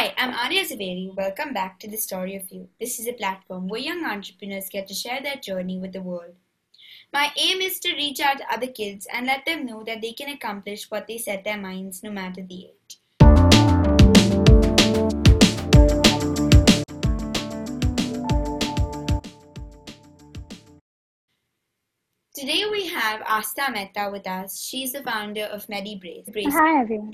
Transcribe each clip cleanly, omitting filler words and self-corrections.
Hi, I'm Arya Zaveri. Welcome back to The Story of You. This is a platform where young entrepreneurs get to share their journey with the world. My aim is to reach out to other kids and let them know that they can accomplish what they set their minds no matter the age. Today we have Asta Mehta with us. She's the founder of MediBrace. Hi everyone.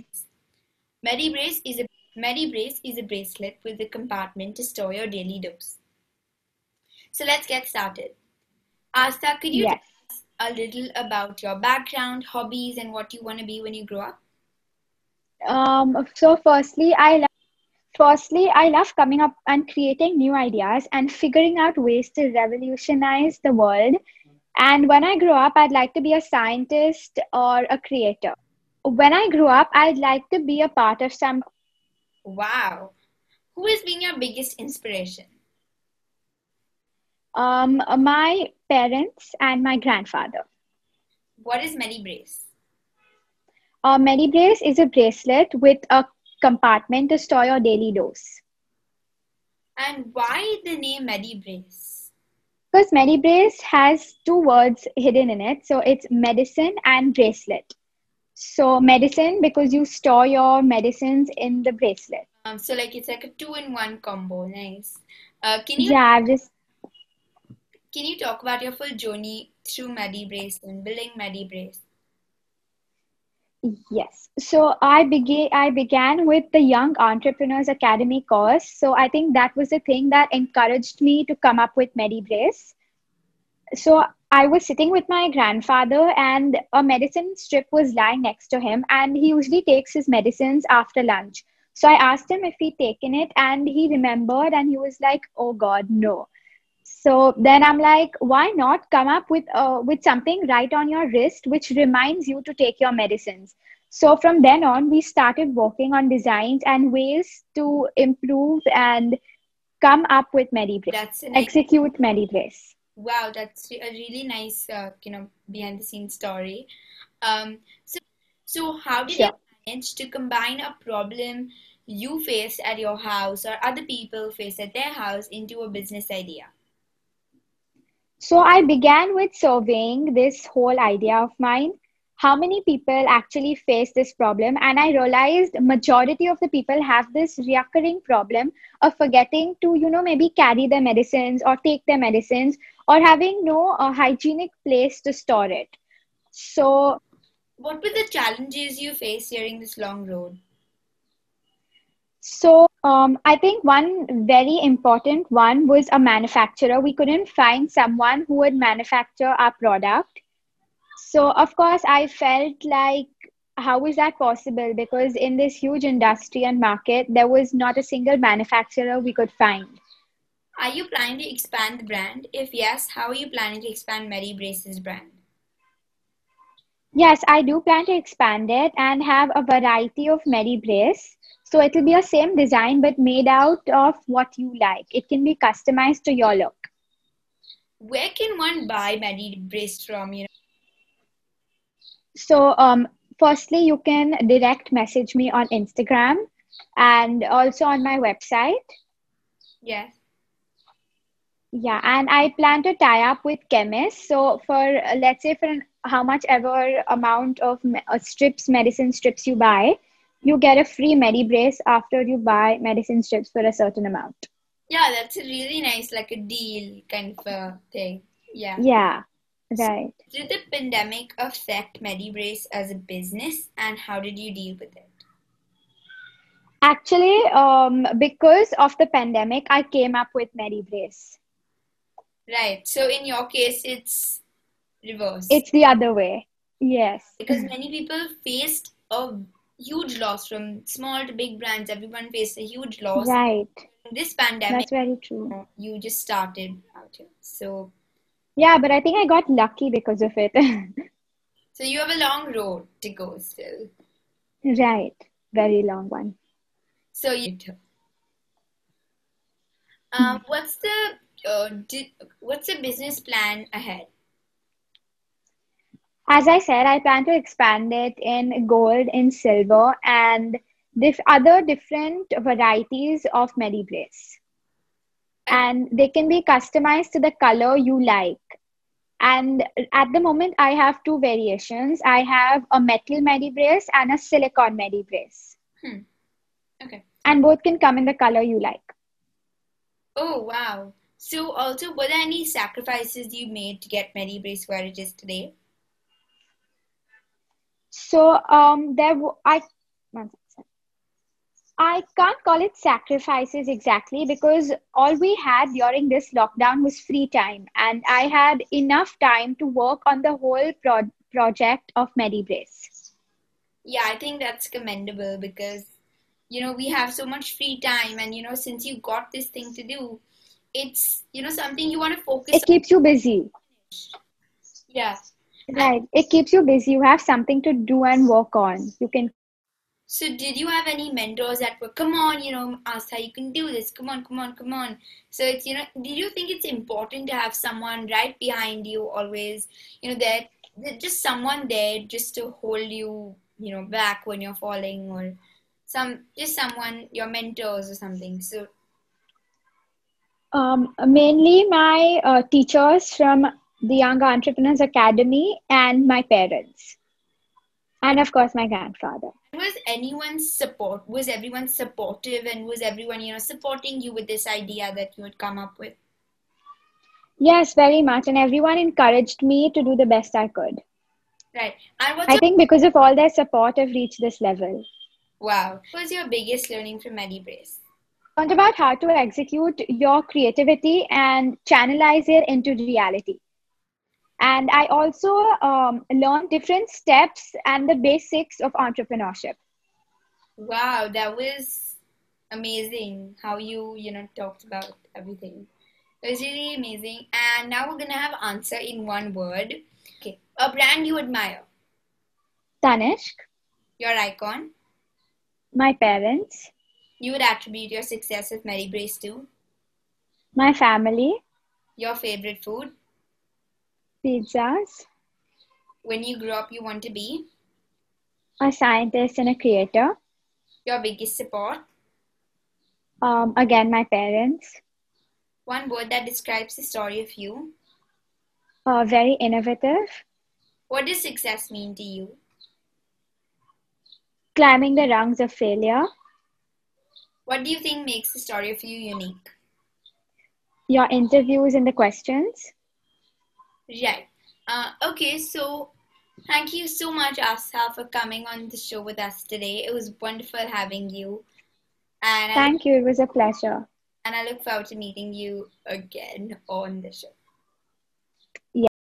MediBrace is a bracelet with a compartment to store your daily dose. So let's get started. Asta, could you Yes. tell us a little about your background, hobbies, and what you want to be when you grow up? So firstly, I love coming up and creating new ideas and figuring out ways to revolutionize the world. And when I grow up, I'd like to be a scientist or a creator. When I grew up, I'd like to be a part of some. Wow. Who has been your biggest inspiration? My parents and my grandfather. What is MediBrace? MediBrace is a bracelet with a compartment to store your daily dose. And why the name MediBrace? Because MediBrace has two words hidden in it. So it's medicine and bracelet. So medicine because you store your medicines in the bracelet. So it's like a two-in-one combo. Nice. Yeah, Can you talk about your full journey through MediBrace and building MediBrace? yes. So I began with the Young Entrepreneurs Academy course. So I think that was the thing that encouraged me to come up with MediBrace. So I was sitting with my grandfather and a medicine strip was lying next to him and he usually takes his medicines after lunch. So I asked him if he'd taken it and he remembered and he was like, "Oh God, no." So then I'm like, why not come up with something right on your wrist which reminds you to take your medicines? So from then on, we started working on designs and ways to improve and come up with MediBrace, That's a nice, execute MediBrace. wow, that's a really nice, behind the scenes story. Um, so how did you Sure. manage to combine a problem you faced at your house or other people faced at their house into a business idea? So I began with surveying this whole idea of mine, how many people actually face this problem, and I realized majority of the people have this recurring problem of forgetting to, maybe carry their medicines or take their medicines or having no hygienic place to store it. So What were the challenges you faced during this long road? I think one very important one was a manufacturer. We couldn't find someone who would manufacture our product. So, of course, I felt like, how is that possible? Because in this huge industry and market, there was not a single manufacturer we could find. Are you planning to expand the brand? If yes, how are you planning to expand MediBrace's brand? Yes, I do plan to expand it and have a variety of Medi Brace. So it will be a same design but made out of what you like. It can be customized to your look. Where can one buy MediBrace from? So, firstly, you can direct message me on Instagram and also on my website. Yes. Yeah, and I plan to tie up with chemists. So, for let's say for how much ever amount of medicine strips you buy, you get a free Medibrace after you buy medicine strips for a certain amount. Yeah, that's a really nice, like a deal kind of a thing. Yeah. Yeah, So, right. did the pandemic affect MediBrace as a business, and how did you deal with it? Actually, because of the pandemic, I came up with Medibrace. Right. So, in your case, it's reverse It's the other way. Yes, because many people faced a huge loss from small to big brands. Everyone faced a huge loss. right. In this pandemic, That's very true. you just started out here. Yeah, but I think I got lucky because of it. So you have a long road to go still. Right. Very long one. So what's what's the business plan ahead? As I said, I plan to expand it in gold, in silver, and other different varieties of Mary Brace, and they can be customized to the color you like. And at the moment, I have two variations. I have a metal Mary Brace and a silicone Mary Brace, Hmm. Okay. and both can come in the color you like. Oh, wow. So also, were there any sacrifices you made to get Mary Brace where it is today? So one second. I can't call it sacrifices exactly, because all we had during this lockdown was free time, and I had enough time to work on the whole project of Mary Brace. Yeah, I think that's commendable because, we have so much free time, and, since you got this thing to do, it's, something you want to focus It keeps you busy. on. Yeah. Right. It keeps you busy. You have something to do and work on. You can. So did you have any mentors that were, come on, Astha, you can do this. Come on, come on, come on. So it's, did you think it's important to have someone right behind you always, that just someone there just to hold you, back when you're falling, or just someone, your mentors or something. So Mainly my teachers from the Young Entrepreneurs Academy and my parents. And of course, my grandfather. was everyone supportive, and was everyone, supporting you with this idea that you had come up with? Yes, very much. And everyone encouraged me to do the best I could. Right. And I think because of all their support, I've reached this level. Wow. What was your biggest learning from Mary Brace? Learned about how to execute your creativity and channelize it into reality. And I also learned different steps and the basics of entrepreneurship. Wow, that was amazing how you, talked about everything. It was really amazing. And now we're gonna have answer in one word. Okay. A brand you admire. Tanishq, Your icon. my parents, You would attribute your success with Mary Brace to. my family, Your favorite food. pizzas, When you grow up, you want to be. a scientist, and a creator. Your biggest support. Again, my parents. One word that describes the story of you. Very innovative. What does success mean to you? Climbing the rungs of failure. What do you think makes the story of you unique? Your interviews and the questions. Right. Okay, so thank you so much, Asa, for coming on the show with us today. It was wonderful having you. And Thank you. It was a pleasure. I look forward to meeting you again on the show.